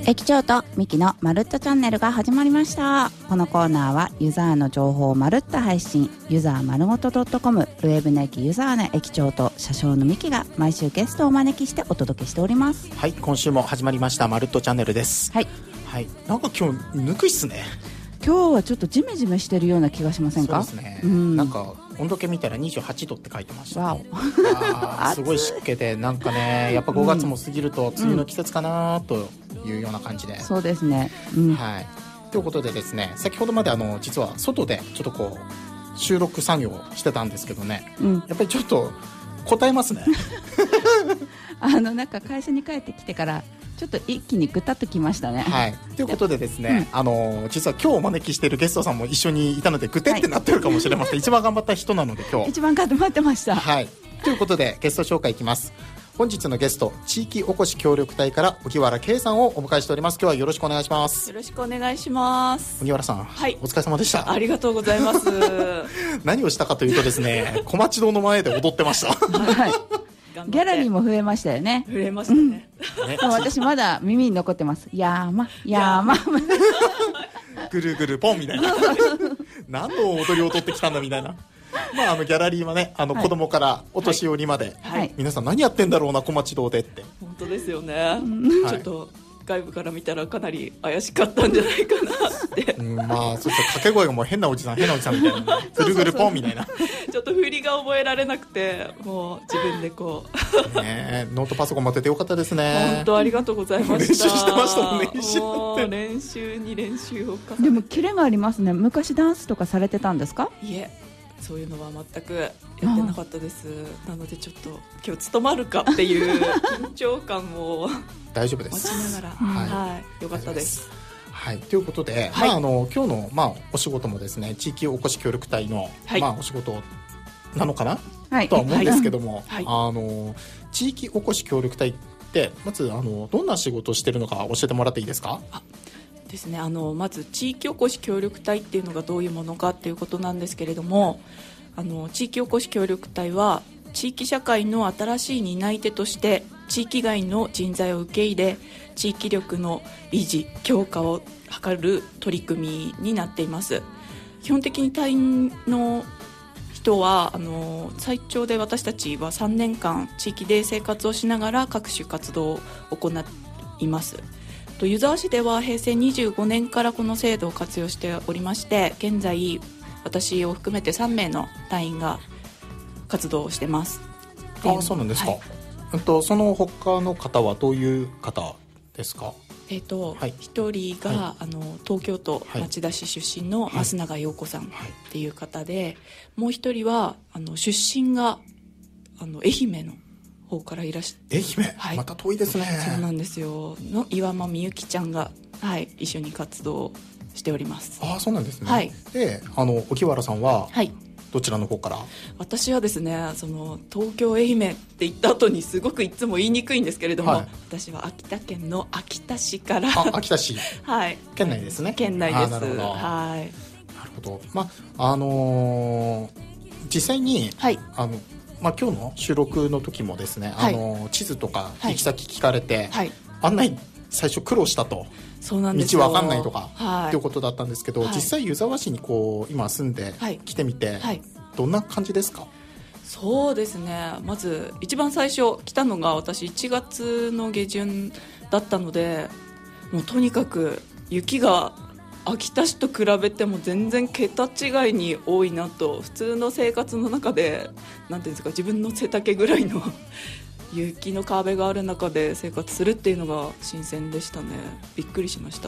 駅長とミキのまるっとチャンネルが始まりました。このコーナーはユザーの情報をまるっと配信、ユザーまるごと .com、 ウェブの駅ユザーの駅長と車掌のミキが毎週ゲストをお招きしてお届けしております。 はい、今週も始まりましたまるっとチャンネルです。 はい、 はい、なんか今日ぬくいっすね。 今日はちょっとジメジメしてるような気がしませんか？ そうですね、なんか温度計見たら28度って書いてました。 わおすごい湿気で、なんかね、やっぱ5月も過ぎると梅雨の季節かなというような感じで、 そうですね、 はい。ということでですね、先ほどまで実は外でちょっとこう収録作業をしてたんですけどね、やっぱりちょっと答えますねなんか会社に帰ってきてからちょっと一気にぐたっときましたね。 はい。ということでですね、実は今日お招きしているゲストさんも一緒にいたのでぐてってなってるかもしれません、一番頑張った人なので今日一番頑張ってました。 はい。ということでゲスト紹介いきます。本日のゲスト、地域おこし協力隊から荻原圭さんをお迎えしております。今日はよろしくお願いします。 よろしくお願いします。 荻原さん、 はい、 お疲れ様でした。 ありがとうございます何をしたかというとですね、小町堂の前で踊ってましたはい、ギャラリーも増えましたよね。 増えましたね、 私まだ耳に残ってます。やーまぐるぐるポンみたいな何の踊りを踊ってきたんだみたいなまあ、ギャラリーはね、子供からお年寄りまで、 はい、 皆さん何やってんだろうな小町堂でって。 本当ですよね、ちょっと外部から見たらかなり怪しかったんじゃないかなってまあそうそう、掛け声がもう変なおじさんみたいなぐるぐるポンみたいなちょっと振りが覚えられなくて、もう自分でこうね、ノートパソコン持っててよかったですね。 本当ありがとうございました。 練習してましたもんね、一緒もう練習に練習を重ねて。 でもキレがありますね。昔ダンスとかされてたんですか？ いえ、そういうのは全くやってなかったです。なのでちょっと今日務まるかっていう緊張感を大丈夫です、 待ちながら、はい、よかったです。 はい、ということで、 はい、 今日の、お仕事もですね、地域おこし協力隊の、お仕事なのかな、とは思うんですけども、地域おこし協力隊ってまずどんな仕事をしているのか教えてもらっていいですか？ ですね、まず地域おこし協力隊っていうのがどういうものかっていうことなんですけれども、地域おこし協力隊は地域社会の新しい担い手として地域外の人材を受け入れ、地域力の維持強化を図る取り組みになっています。基本的に隊員の人は最長で私たちは3年間地域で生活をしながら各種活動を行います。湯沢市では平成25年からこの制度を活用しておりまして、現在私を含めて3名の隊員が活動をしてます。 そうなんですか、その他の方はどういう方ですか？ 一人が、東京都町田市出身の増永陽子さんっていう方で、もう一人は出身が愛媛の方からいらして、 愛媛、また遠いですね。 そうなんですよ。の岩間みゆきちゃんが、一緒に活動しております。 そうなんですね。で、荻原さんは、どちらの方から？ 私はですね、東京愛媛って言った後にすごくいつも言いにくいんですけれども、私は秋田県の秋田市から秋田市県内ですね。 県内です。 なるほど、なるほど。実際に、今日の収録の時もですね、地図とか行き先聞かれて、案内最初苦労したと、 そうなんですよ、 道わかんないとか、っていうことだったんですけど、実際湯沢市に今住んで来てみて、どんな感じですか？ そうですね、まず一番最初来たのが私1月の下旬だったので、もうとにかく雪が秋田市と比べても全然桁違いに多いなと。普通の生活の中でなんていうんですか、自分の背丈ぐらいの雪の壁がある中で生活するっていうのが新鮮でしたね。びっくりしました。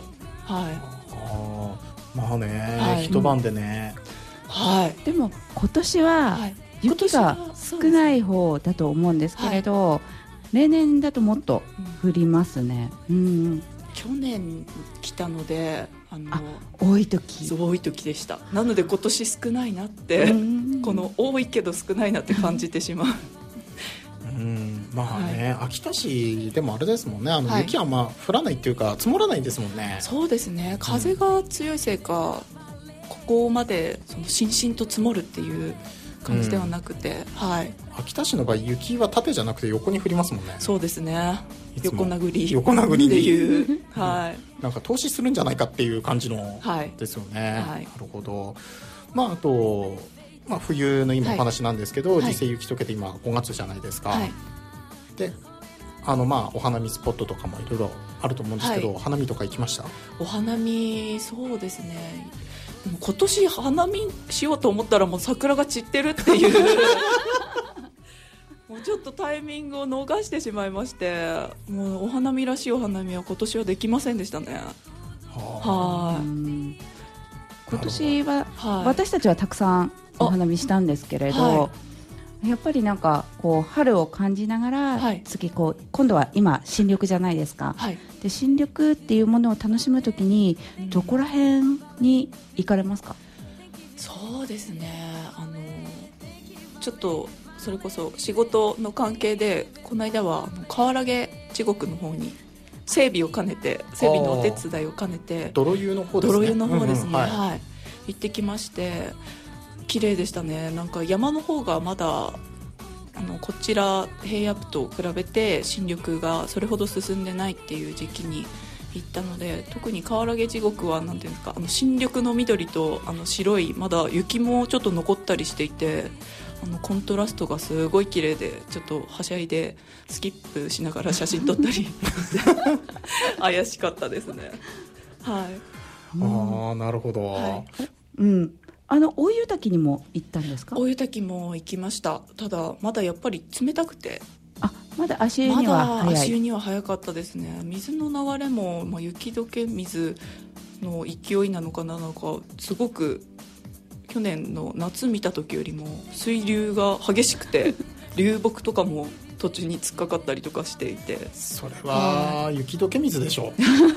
まあね、一晩でね、 でも今年は雪が少ない方だと思うんですけれど、例年だともっと降りますね。 去年来たので多い時でした。なので今年少ないなって、この多いけど少ないなって感じてしまう秋田市でもあれですもんね、雪は降らないっていうか積もらないですもんね。 そうですね、風が強いせいか、ここまでしんしんと積もるっていう感じではなくて、はい、 秋田市の場合雪は縦じゃなくて横に降りますもんね。 そうですね、横殴りっていう、はい、 なんか投資するんじゃないかっていう感じの、はい、ですよね、はい、なるほど。あと、冬の今お話なんですけど、はい、実際雪解けて今5月じゃないですか、はい、でお花見スポットとかもいろいろあると思うんですけど、はい、花見とか行きました？ お花見、そうですね、でも今年花見しようと思ったらもう桜が散ってるっていうもうちょっとタイミングを逃してしまいまして、もうお花見らしいお花見は今年はできませんでしたね。はい、 今年は、はい、私たちはたくさんお花見したんですけれど、はい、やっぱりなんかこう春を感じながら、はい、次今度は今新緑じゃないですか、はい、で新緑っていうものを楽しむときに、どこら辺に行かれますか？ そうですね、ちょっとそれこそ仕事の関係でこの間は河原毛地獄の方に整備のお手伝いを兼ねて、 泥湯の方ですね。 泥湯の方ですね、はいはい、行ってきまして、綺麗でしたね。なんか山の方がまだこちら平野部と比べて新緑がそれほど進んでないっていう時期に行ったので、特に河原毛地獄はなんていうんですか、新緑の緑と白いまだ雪もちょっと残ったりしていて、コントラストがすごい綺麗で、ちょっとはしゃいでスキップしながら写真撮ったり怪しかったですね。はい、 なるほど、 はい、 大湯滝にも行ったんですか？ 大湯滝も行きました。ただまだやっぱり冷たくて、 まだ足湯には早かったですね。水の流れも、雪解け水の勢いなのかすごく去年の夏見た時よりも水流が激しくて流木とかも途中に突っかかったりとかしていて、 それは雪解け水でしょ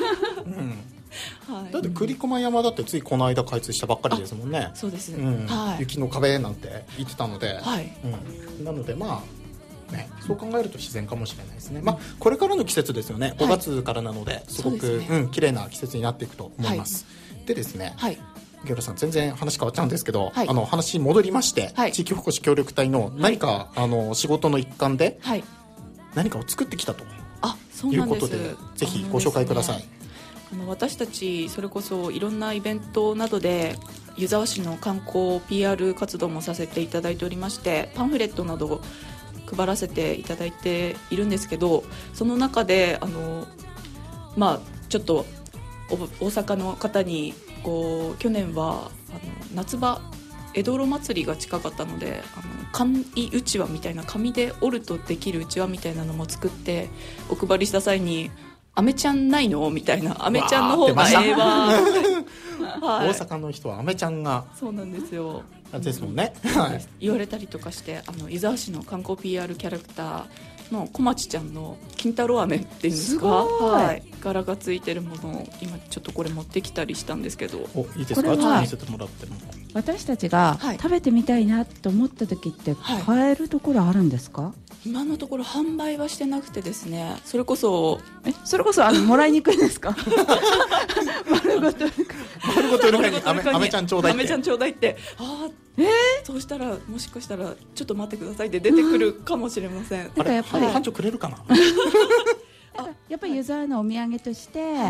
はい、だって栗駒山だってついこの間開通したばっかりですもんね。 そうです、 はい、雪の壁なんて言ってたので、はい、なのでそう考えると自然かもしれないですね。これからの季節ですよね。5月からなのですごく綺麗な季節になっていくと思います、はい、でですね、はい、ゲオラさん全然話変わっちゃうんですけど、はい、話戻りまして、はい、地域おこし協力隊の何か、仕事の一環で何かを作ってきたということで、ぜひご紹介ください。 私たちそれこそいろんなイベントなどで湯沢市の観光 PR 活動もさせていただいておりまして、パンフレットなどを配らせていただいているんですけど、その中でちょっと大阪の方に去年は夏場江戸路祭りが近かったので、紙うちわみたいな、紙で折るとできるうちわみたいなのも作ってお配りした際に、アメちゃんないのみたいな、アメちゃんの方がええわはい、大阪の人はアメちゃんがそうなんですよですもんね、 言われたりとかして、湯沢市の観光 PR キャラクターの小町ちゃんの金太郎飴っていうんですか、はい、柄がついてるものを今ちょっとこれ持ってきたりしたんですけど、 いいですか？ちょっと見せてもらっても。 私たちが食べてみたいなと思った時って買えるところあるんですか？ 今のところ販売はしてなくてですね、それこそもらいにくいんですか？丸ごとルカにアメちゃんちょうだいって、 アメちゃんちょうだいって、そうしたらもしかしたらちょっと待ってくださいって出てくるかもしれません。 あれ、班長くれるかな？ やっぱり湯沢のお土産として、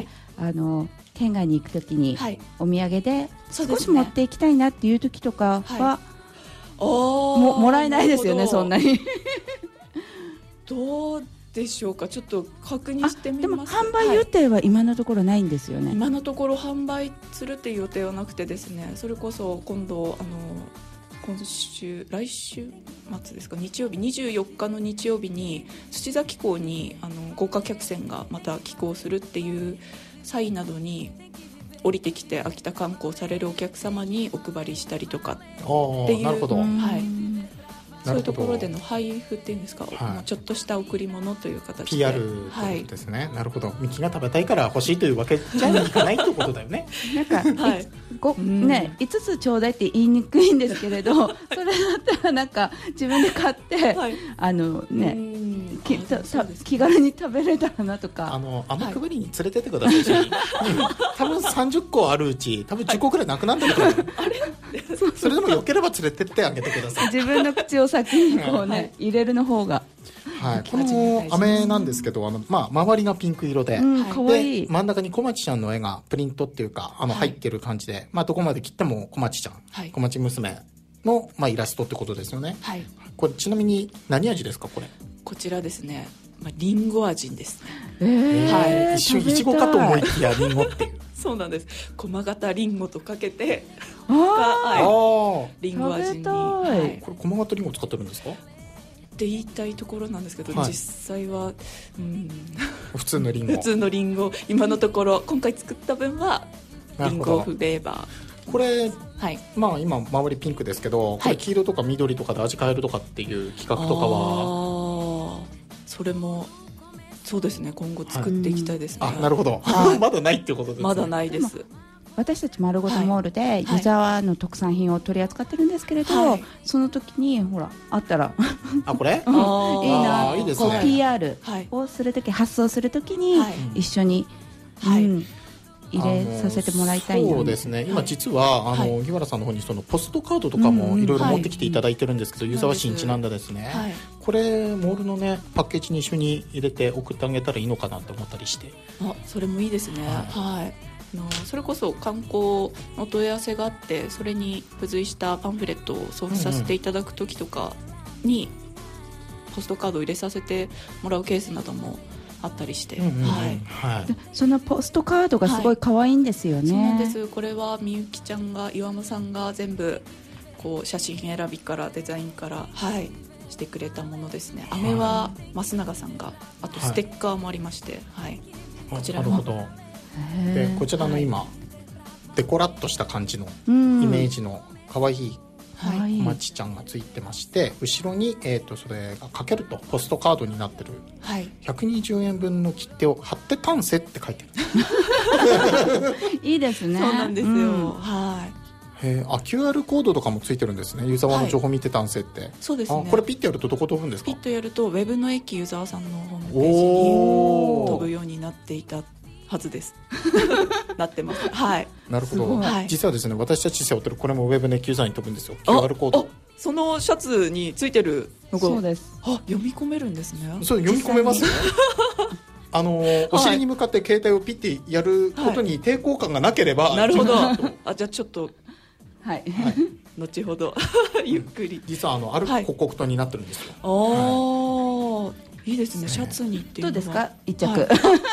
県外に行くときにお土産で少し持っていきたいなっていう時とかは、もらえないですよね、そんなにどうでしょうか、ちょっと確認してみます。 でも販売予定は今のところないんですよね。 今のところ販売するっていう予定はなくてですね、それこそ今度来週末ですか、日曜日24日の日曜日に土崎港に豪華客船がまた寄港するっていう際などに降りてきて秋田観光されるお客様にお配りしたりとかっていう、 なるほど、 そういうところでの配布っていうんですか、ちょっとした贈り物という形で PR ということですね、なるほど。ミキが食べたいから欲しいというわけじゃいかないということだよねなんか、5つちょうだいって言いにくいんですけれどそれだったらなんか自分で買って、気軽に食べれたらなとか、 天配りに連れてってください、多分30個あるうち多分10個くらいなくなったと思うあれそれでもよければ連れてってあげてください。 自分の口を先にこうね、入れるの方が、 はい、この飴なんですけど周りがピンク色で、 かわいい。 で真ん中に小町ちゃんの絵がプリントっていうか入ってる感じで、どこまで切っても小町ちゃん、小町娘の、イラストってことですよね。 はい、 これちなみに何味ですか？ こちらですね、リンゴ味ですね。 はい、 一瞬いちごかと思いきやリンゴっていうそうなんです。駒形リンゴとかけてリンゴ味に、 これ駒形リンゴ使ってるんですかって言いたいところなんですけど、実際は、 普通のリンゴ普通のリンゴ、今のところ今回作った分はリンゴフレーバー。 これ、今周りピンクですけど、これ黄色とか緑とかで味変えるとかっていう企画とかは？ それもそうですね、今後作っていきたいですね。 なるほど、まだないっていうことですね。 まだないです。 私たち丸ごとモールで湯沢の特産品を取り扱ってるんですけれど、その時にほらあったらこれいいな、 いいですね。 PR をする時、発送する時に一緒に入れさせてもらいたいな。 そうですね、今実は日原さんの方にそのポストカードとかもいろいろ持ってきていただいてるんですけど、湯沢市にちなんだですね、これモールのねパッケージに一緒に入れて送ってあげたらいいのかなって思ったりして。 それもいいですね。それこそ観光の問い合わせがあって、それに付随したパンフレットを送付させていただく時とかにポストカードを入れさせてもらうケースなどもあったりして、 そのポストカードがすごい可愛いんですよね。 そうなんです。これはみゆきちゃんが、岩間さんが全部こう写真選びからデザインからしてくれたものですね。飴は増永さんが、あとステッカーもありまして、こちらも。 でこちらの今、デコラッとした感じのイメージの可愛い小町ちゃんがついてまして、後ろに、それがかけるとポストカードになってる、120円分の切手を貼って丹精って書いてるいいですね。 そうなんですよ。 QR コードとかもついてるんですね。湯沢の情報見て丹精って。 そうですね。 これピッてやるとどこ飛ぶんですか？ ピッとやるとウェブの駅湯沢さんのホームページに飛ぶようになっていたはずですなってます。 なるほど。実はですね、私たち背負ってるこれもウェブネックユーザーに飛ぶんですよ。QR コード。 そのシャツについてるのが、 そうです。 読み込めるんですね。 そう、読み込めますよお尻に向かって携帯をピッてやることに抵抗感がなければ。 なるほど。じゃあちょっと後ほどゆっくり。 実はある広告塔になってるんですよ。 いいですね。シャツにっていうのはどうですか、一着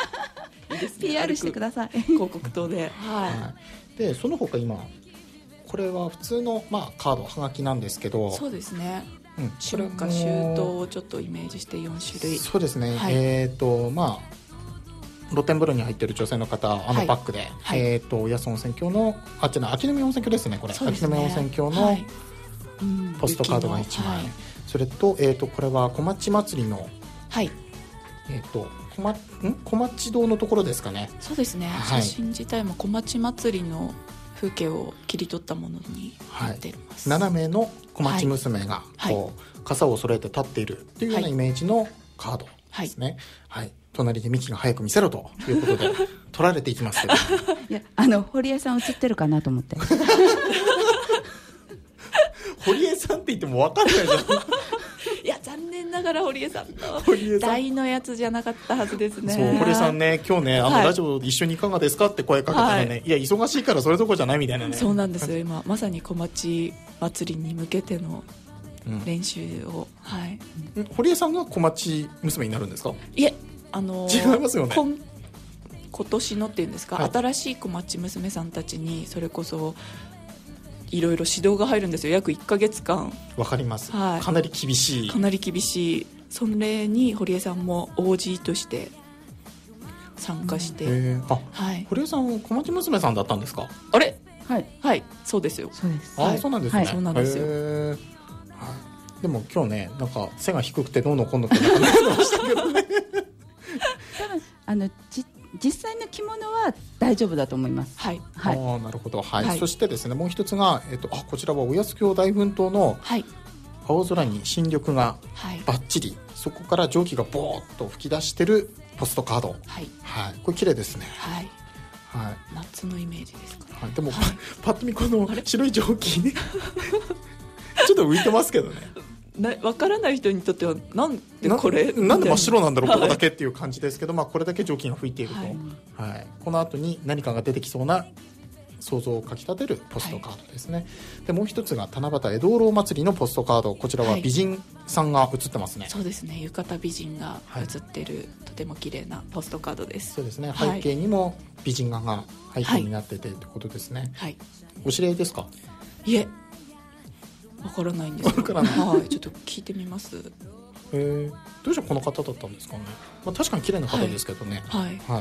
PR してください。 広告塔で。 でその他今これは普通のカードはがきなんですけど。 そうですね。春夏秋冬をちょっとイメージして4種類。 そうですね。露天風呂に入っている女性の方、バックで、八曽温泉郷の秋の宮温泉郷ですね。これ秋の宮温泉郷のポストカードが1枚、それとこれは小町祭りの小町堂のところですかね。 そうですね。写真自体も小町祭りの風景を切り取ったものになっています。 7名の小町娘がこう傘を揃えて立っているというようなイメージのカードですね。隣でミキが早く見せろということで取られていきますけどいや、堀江さん映ってるかなと思って堀江さんって言っても分かんないじゃんいや、残念ながら堀江さんの大のやつじゃなかったはずですね。 そう、堀江さんね、今日ねラジオ一緒にいかがですかって声かけたらね、いや忙しいからそれどころじゃないみたいなね。 そうなんですよ。今まさに小町祭りに向けての練習を、 堀江さんが小町娘になるんですか？ いえ、 違いますよね。 今年のっていうんですか、新しい小町娘さんたちにそれこそいろいろ指導が入るんですよ。約1ヶ月間。 わかります、かなり厳しい。それに堀江さんも OG として参加して、 堀江さん小町娘さんだったんですか？ あれ、そうですよ。 そうなんですね。 そうなんですよ。 でも今日ね、なんか背が低くてどうのこうのってなんか悩んでましたけどね多分実際の着物は大丈夫だと思います。 なるほど。そしてですね、もう一つが、こちらはおやす京大奮闘の青空に新緑がバッチリ、そこから蒸気がボーッと吹き出してるポストカード。これ綺麗ですね。 はい、 夏のイメージですかね、 はい、でも、パッと見この白い蒸気ねちょっと浮いてますけどね分からない人にとってはなんでこれなんで真っ白なんだろう、ここだけっていう感じですけど、これだけ蒸気が吹いていると、はい、この後に何かが出てきそうな想像をかきたてるポストカードですね、はい、でもう一つが七夕江戸ろ祭りのポストカード、こちらは美人さんが写ってますね、 そうですね、浴衣美人が写ってる、とても綺麗なポストカードです。 そうですね、背景にも美人画が背景になっててってことですね、 はい、 お知り合いですか？ いえ、わからないんですよ。わからない、はい、ちょっと聞いてみます。 どうしてこの方だったんですかね、確かに綺麗な方ですけどね、はいはい、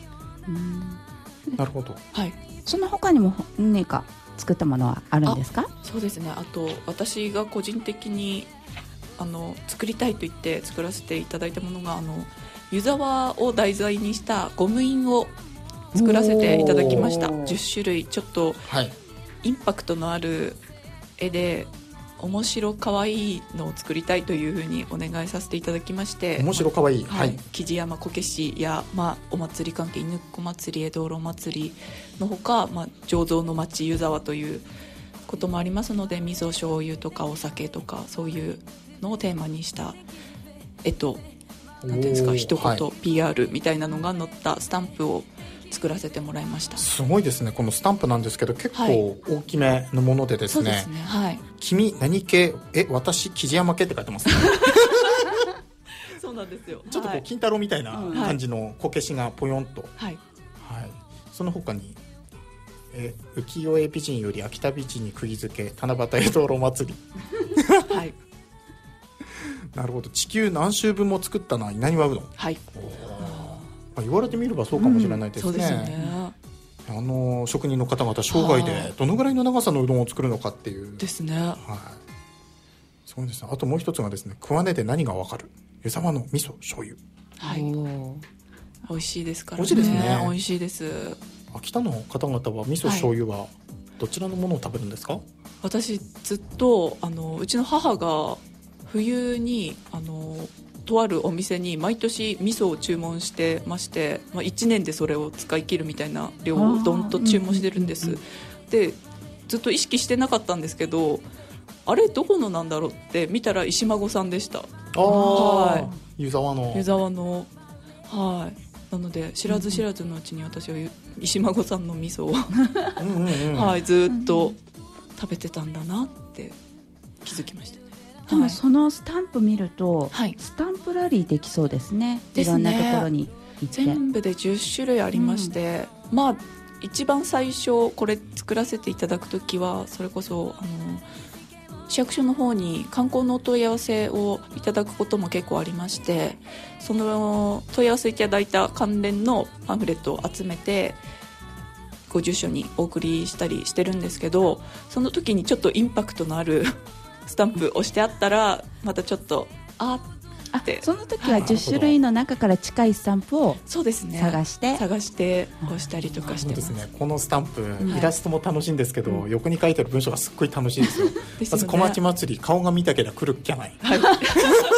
なるほど、 はい、その他にも何か作ったものはあるんですか？ そうですね、あと私が個人的に作りたいと言って作らせていただいたものが湯沢を題材にしたゴム印を作らせていただきました。10種類ちょっとインパクトのある絵で面白かわいいのを作りたいというふうにお願いさせていただきまして、 面白かわいい、はい、 木山こけしや、お祭り関係、犬子祭り、江戸ろ祭りのほか、醸造の町湯沢ということもありますので、味噌醤油とかお酒とかそういうのをテーマにした絵と、なんていうんですか、一言 PR みたいなのが載ったスタンプを作らせてもらいました。 すごいですね。このスタンプなんですけど結構大きめのものでですね、 そうですね、はい、 君何系、私生山系って書いてますねそうなんですよ。 ちょっとこう金太郎みたいな感じのこけしがぽよんと、はいはい、その他に浮世絵美人より秋田美人に釘付け七夕江戸ろ祭りはいなるほど。地球何周分も作ったのは稲庭うどん、はい、言われてみればそうかもしれないですね、そうですね。職人の方々生涯でどのぐらいの長さのうどんを作るのかっていうですね、はい、 そうですね。あともう一つがですね、桑根で何がわかる湯沢の味噌醤油、 はい、美味しいですからね。 美味しいですね。 美味しいです。 秋田の方々は味噌醤油はどちらのものを食べるんですか？ 私ずっとうちの母が冬にとあるお店に毎年味噌を注文してまして、1年でそれを使い切るみたいな量をどんと注文してるんです。でずっと意識してなかったんですけど、あれどこのなんだろうって見たら石孫さんでした。 はい、湯沢のはい、なので知らず知らずのうちに私は石孫さんの味噌をはい、ずっと食べてたんだなって気づきました。 でもそのスタンプ見ると、はい、スタンプラリーできそうですね。いろんなところに行って。 全部で10種類ありまして、一番最初これ作らせていただくときはそれこそ市役所の方に観光のお問い合わせをいただくことも結構ありまして、その問い合わせいただいた関連のパンフレットを集めてご住所にお送りしたりしてるんですけど、その時にちょっとインパクトのあるスタンプ押してあったらまたちょっとってその時は10種類の中から近いスタンプを探して押したりとかしてます。 そうですね、このスタンプ、イラストも楽しいんですけど、横に書いてある文章がすっごい楽しいですよまず小町祭り顔が見たけりゃ来るっきゃない、はい、確か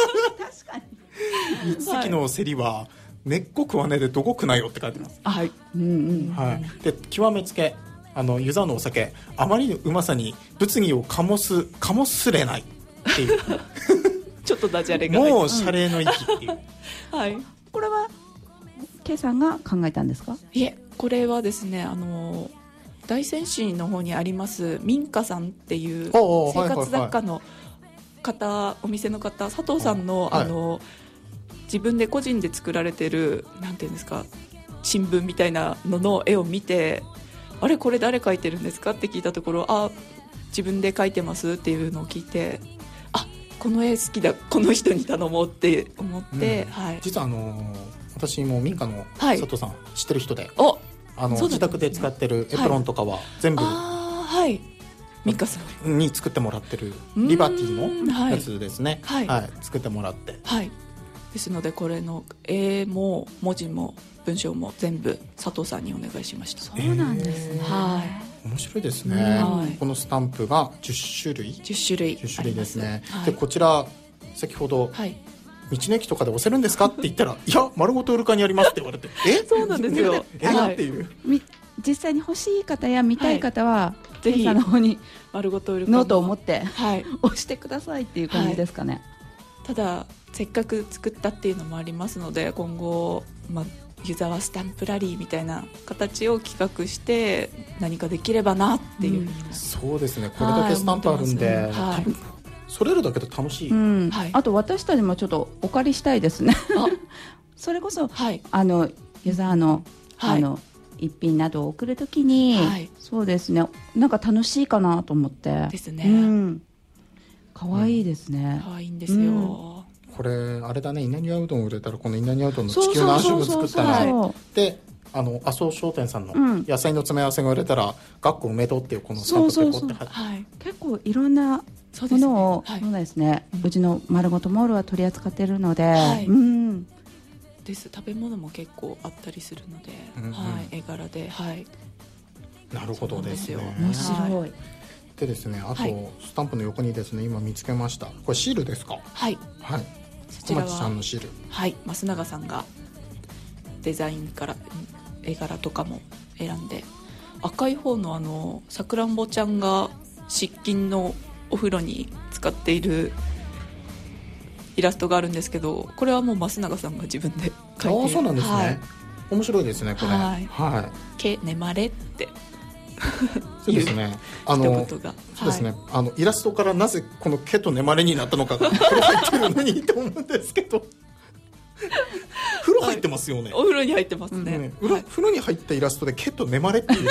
に一席の競りは根っこ桑根でどこくないよって書いてます。はい、はい、で極めつけ湯沢のお酒あまりのうまさに物議を醸すれないっていうちょっとダジャレがもう謝礼の域っていうはい、 これは K さんが考えたんですか？ いえ、これはですね大仙市の方にあります民家さんっていう生活雑貨の方、お店の方、佐藤さんの、自分で個人で作られてるなんていうんですか、新聞みたいなのの絵を見て、あれこれ誰描いてるんですかって聞いたところ、自分で描いてますっていうのを聞いて、この絵好きだ、この人に頼もうって思って、はい、 実は私も民家の佐藤さん、知ってる人で、自宅で使ってるエプロンとかは全部、 民家さんに作ってもらってるリバティのやつですね、作ってもらって、 ですのでこれの絵も文字も文章も全部佐藤さんにお願いしました。 そうなんですね、 面白いですね、このスタンプが10種類ですね、でこちら先ほど道の駅とかで押せるんですかって言ったらいや丸ごとウルカにありますって言われてそうなんですよっていう実際に欲しい方や見たい方は、 ぜひの方に丸ごとウルカノートを持って、押してくださいっていう感じですかね。 ただせっかく作ったっていうのもありますので、今後、湯沢スタンプラリーみたいな形を企画して何かできればなっていう、 そうですね、これだけスタンプあるんで、多分それるだけで楽しい、 あと私たちもちょっとお借りしたいですねそれこそ、湯沢の、一品などを送るときに、そうですね、なんか楽しいかなと思ってですね、 かわいいですね、 かわいいんですよ、 これあれだね、稲庭うどんを売れたらこの稲庭うどんの地球の暗色作ったら、で麻生商店さんの野菜の詰め合わせが売れたら学校梅堂っていうこのスタンプでこうって結構いろんなものをそうですね、うちの丸ごとモールは取り扱っているので、 です食べ物も結構あったりするので、絵柄で、 なるほどですね、 面白い。 でですね、あと、スタンプの横にですね、今見つけました。これシールですか？ そちらは小町さんのシール、 増永さんがデザインから絵柄とかも選んで、赤い方のさくらんぼちゃんが湿巾のお風呂に使っているイラストがあるんですけど、これはもう増永さんが自分で描いている。 そうなんですね、面白いですねこれ。 けねまれってそうですね、そうですね、イラストからなぜこの毛とねまれになったのかがこれ入ってるのにと思うんですけど風呂入ってますよね、 お風呂に入ってますね、 風呂に入ったイラストで毛とねまれっていう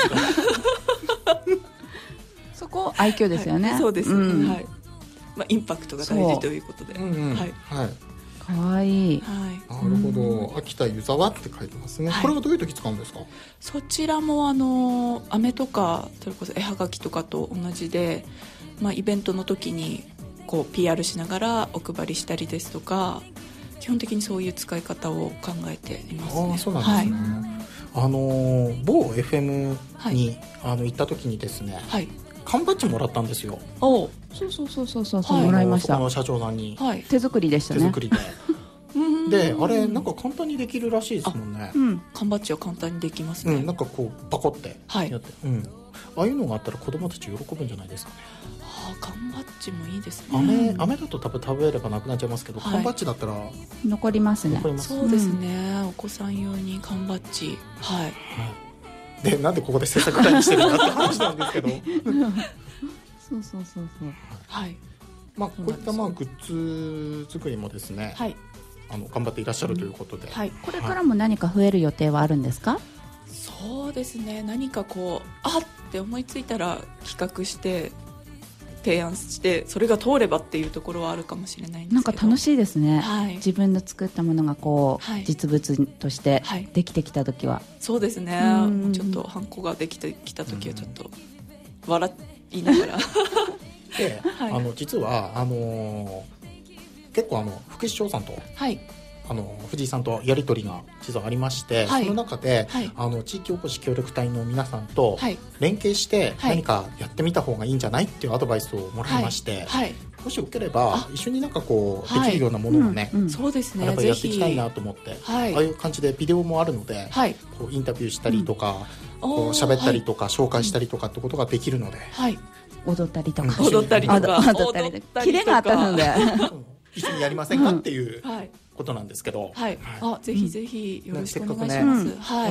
そこ愛嬌ですよね、 そうです、インパクトが大事ということで、 かわいい、 なるほど、秋田湯沢って書いてますね、これはどういう時使うんですか？ そちらも飴とかそれこそ絵はがきとかと同じで、イベントの時にこう PR しながらお配りしたりですとか、基本的にそういう使い方を考えていますね。 そうなんですね、某 FM に、行った時にですね、缶バッジもらったんですよ。 そうもらいました。 そこの社長さんに、 手作りでしたね。 手作りでであれなんか簡単にできるらしいですもんね。 缶バッジは簡単にできますね、 なんかこうパコってやって、ああいうのがあったら子供たち喜ぶんじゃないですかね。 缶バッジもいいですね。 飴だと多分食べればなくなっちゃいますけど、缶バッジだったら残りますね。 そうですね、お子さん用に缶バッジ、 でなんでここで制作会にしてるんだって話なんですけどそうこういったグッズ作りもですね、頑張っていらっしゃるということで、 これからも何か増える予定はあるんですか？ そうですね、何かこうあって思いついたら企画して提案してそれが通ればっていうところはあるかもしれないんですけど、 なんか楽しいですね、自分の作ったものがこう、実物としてできてきた時は、 そうですね、ちょっとハンコができてきた時はちょっと笑いながらで、実は結構福士長さんと、藤井さんとやり取りが実はありまして、その中で、地域おこし協力隊の皆さんと連携して何かやってみた方がいいんじゃないっていうアドバイスをもらいまして、もしよければ一緒になんかこうできるようなものをね、 そうですね、 やっぱりやっていきたいなと思って、ああいう感じでビデオもあるので、こうインタビューしたりとか、こう喋ったりとか紹介したりとかってことができるので、 踊ったりとかキレがあったので一緒にやりませんかっていうことなんですけど、 ぜひぜひよろしくお願いします。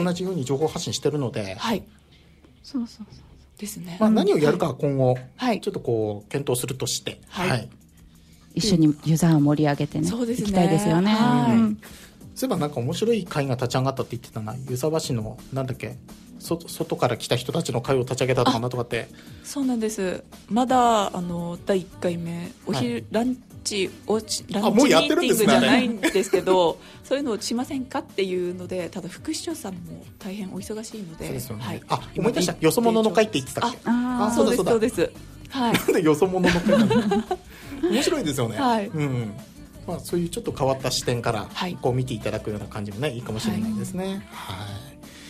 同じように情報発信してるので、 そうですね、 何をやるかは今後ちょっとこう検討するとして、 一緒にユーザーを盛り上げてね、いきたいですよね。 そういえばなんか面白い会が立ち上がったって言ってたな、湯沢市のなんだっけ、外から来た人たちの会を立ち上げたとかなんとかって。 そうなんです。まだ第1回目お昼、ランチミーティングじゃないんですけどそういうのをしませんかっていうので、ただ副市長さんも大変お忙しいので、 そうですよね、思い出した、よそ者の会って言ってたっけ。 そうです、 なんでよそ者の会なの面白いですよね。そういうちょっと変わった視点からこう見ていただくような感じもね、いいかもしれないですね。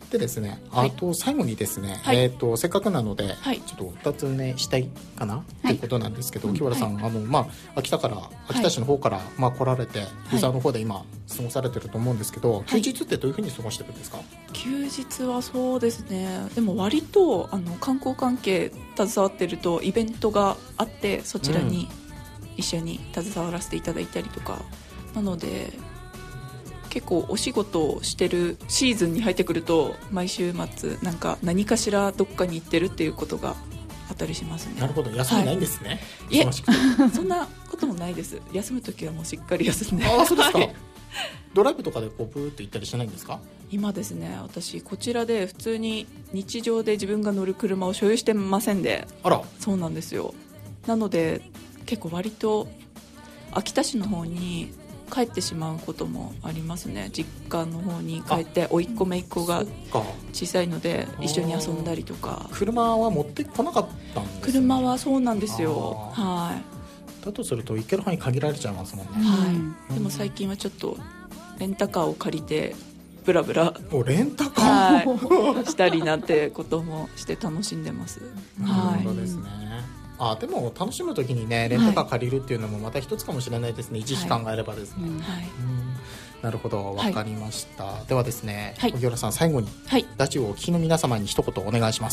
でですね、あと最後にですね、せっかくなので、ちょっと2つ目したいかなということなんですけど、木原さん、秋田市の方から、来られて、ユーザーの方で今過ごされてると思うんですけど、休日ってどういうふうに過ごしてるんですか？ 休日はそうですね、でも割と観光関係携わってるとイベントがあって、そちらに一緒に携わらせていただいたりとか、なので結構お仕事をしてるシーズンに入ってくると毎週末何かしらどっかに行ってるっていうことがあったりしますね。 なるほど、休みないんですね。 いえそんなこともないです。休むときはもうしっかり休んで。 そうですか。ドライブとかでブーっと行ったりしないんですか？ 今ですね、私こちらで普通に日常で自分が乗る車を所有してませんで。 あら。 そうなんですよ。なので結構割と秋田市の方に帰ってしまうこともありますね。実家の方に帰って甥っ子姪っ子が小さいので一緒に遊んだりとか。 車は持ってこなかったんですね。 車はそうなんですよ。 だとすると行ける範囲限られちゃいますもんね。 でも最近はちょっとレンタカーを借りてブラブラレンタカー、したりなんてこともして楽しんでます。 なるほどですね。でも楽しむときにね、レンタカー借りるっていうのもまた一つかもしれないですね。維持費考えればですね。なるほど、分かりました。ではですね、荻原さん、最後にラジオをお聞きの皆様に一言お願いします。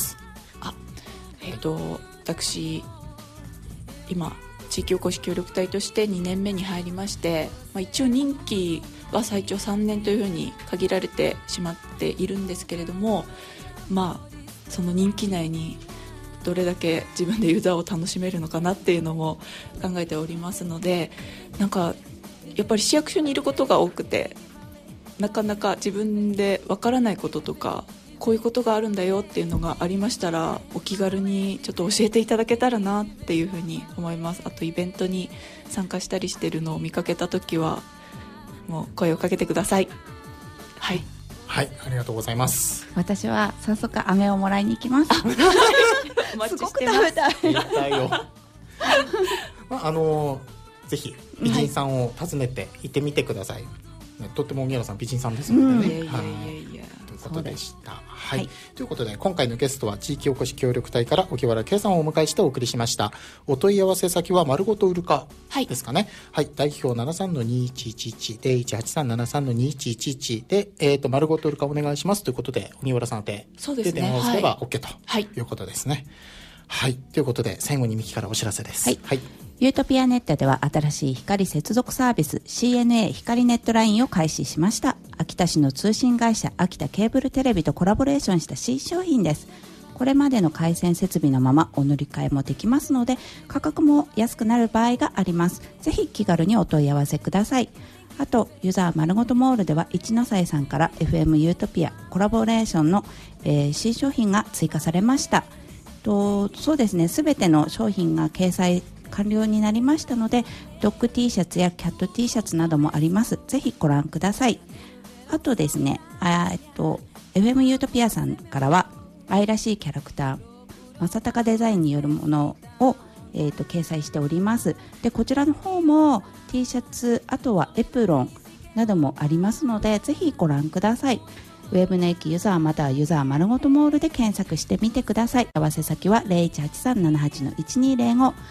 私今地域おこし協力隊として2年目に入りまして、一応任期は最長3年というふうに限られてしまっているんですけれども、その任期内にどれだけ自分でユーザーを楽しめるのかなっていうのも考えておりますので、やっぱり市役所にいることが多くて、なかなか自分でわからないこととか、こういうことがあるんだよっていうのがありましたら、お気軽にちょっと教えていただけたらなっていうふうに思います。あとイベントに参加したりしてるのを見かけたときはもう声をかけてください。はい、 ありがとうございます。 私は早速飴をもらいに行きます。 お待ちしてます。 食べたいよ。ぜひ美人さんを訪ねて行ってみてください。とっても荻原さん美人さんですのでね。ということでした。ということで今回のゲストは地域おこし協力隊から荻原圭さんをお迎えしてお送りしました。お問い合わせ先は丸ごと売るかですかね。代表 73-2111 018373-2111 で、丸ごと売るかお願いしますということで、荻原さんで電話をすれば OK ということですね。ということで最後にミキからお知らせです。 ユートピアネットでは新しい光接続サービス CNA 光ネットラインを開始しました。秋田市の通信会社秋田ケーブルテレビとコラボレーションした新商品です。これまでの回線設備のままお乗り換えもできますので、価格も安くなる場合があります。ぜひ気軽にお問い合わせください。あとユーザー丸ごとモールでは一ノ瀬さんから FM ユートピアコラボレーションの、新商品が追加されました。そうですね、すべての商品が掲載完了になりましたので、ドッグ T シャツやキャット T シャツなどもあります。ぜひご覧ください。あとですね、FM ユートピアさんからは愛らしいキャラクター正隆デザインによるものを、掲載しております。でこちらの方も T シャツ、あとはエプロンなどもありますので、ぜひご覧ください。ウェブの駅ユザーまたはユザー丸ごとモールで検索してみてください。合わせ先は 018378-1205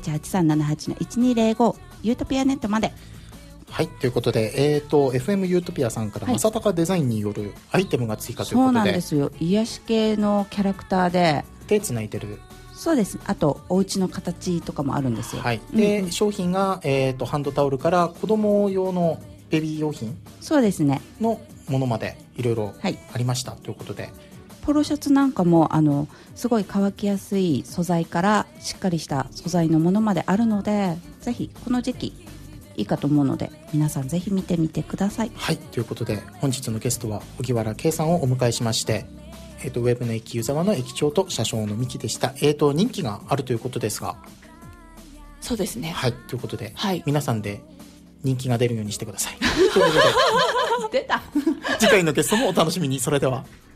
018378-1205 ユートピアネットまで。 ということで、FM ユートピアさんから正隆デザインによるアイテムが追加ということで。 そうなんですよ。癒し系のキャラクターで手つないでる。 そうです。あとお家の形とかもあるんですよ。 で、商品が、ハンドタオルから子供用のベビー用品そうですねのものまでいろいろありました、ということで、 ポロシャツなんかもすごい乾きやすい素材からしっかりした素材のものまであるので、ぜひこの時期いいかと思うので皆さんぜひ見てみてください。 ということで本日のゲストは荻原圭さんをお迎えしまして、ウェブの駅湯沢の駅長と車掌の三木でした。人気があるということですが。 そうですね。 ということで、皆さんで人気が出るようにしてください。ということで出た次回のゲストもお楽しみに。それでは。